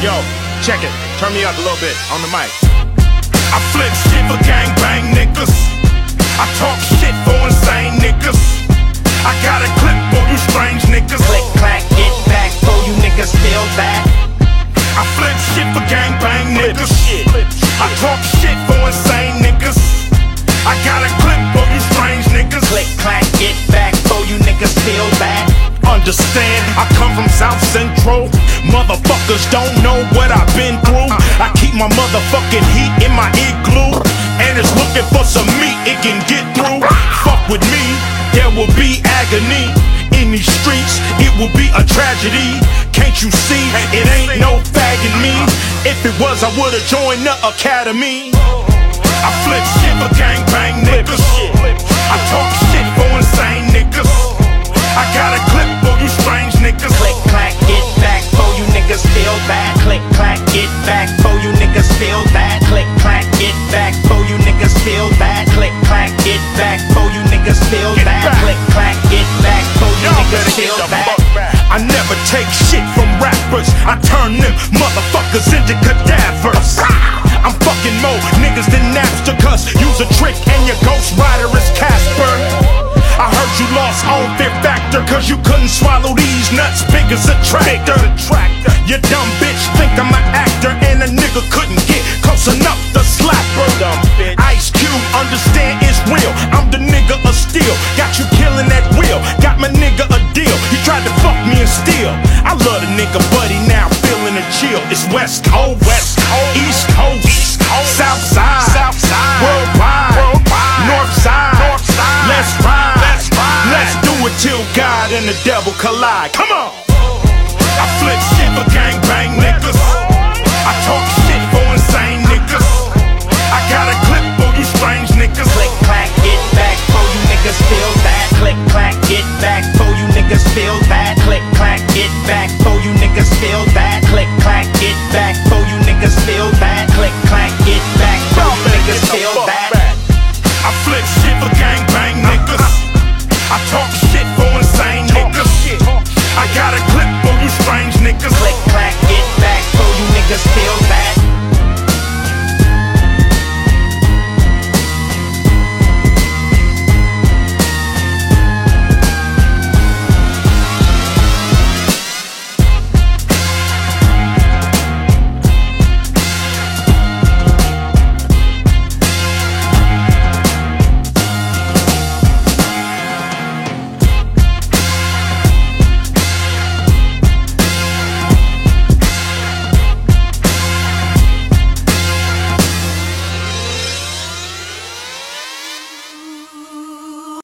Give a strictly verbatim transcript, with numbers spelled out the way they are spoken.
Yo, check it. Turn me up a little bit on the mic. I flip shit for gangbang niggas. I talk shit for insane niggas. I got a clip for you strange niggas. Click, clack, get back, for you niggas feel that. I flip shit for gangbang niggas. I talk shit for insane niggas. I got a clip for you strange niggas. Click, clack, get back, for you niggas feel that. Understand, I come from South Central. Motherfuckers don't know what I've been through. I keep my motherfucking heat in my igloo, and it's looking for some meat it can get through. Fuck with me, there will be agony. In these streets, it will be a tragedy. Can't you see, it ain't no fagging me. If it was, I would've joined the academy. I flip shit for gangbang niggas. I talk shit for insane niggas. I got a clip for you strange niggas. Click, clack, get back, for you niggas feel that. Click, clack, get back, for you niggas feel that. Click, clack, get back, for you niggas feel that. Click, clack, get back, for you niggas feel that. Click, clack, get back, for you niggas feel that. I never take shit from rappers. I turn them motherfuckers into cadavers. I'm fucking more niggas than Napster, cause use a trick and your ghost rider is Casper. I heard you lost on Fear Factor, cause you couldn't swallow these nuts big as a tractor. You dumb bitch think I'm an actor, and a nigga couldn't get close enough to slap her. Ice Cube, understand it's real. I'm the nigga of steel. Got you killing that wheel. Got my nigga a deal. He tried to fuck me and steal. I love the nigga, buddy, now feeling a chill. It's West Coast, West Coast, East Coast, East Coast, South Side, South Side, worldwide, worldwide, North Side, North Side. Let's ride, let's ride. Let's do it till God and the devil collide. Come on. I flip shit for gangbang niggas. I talk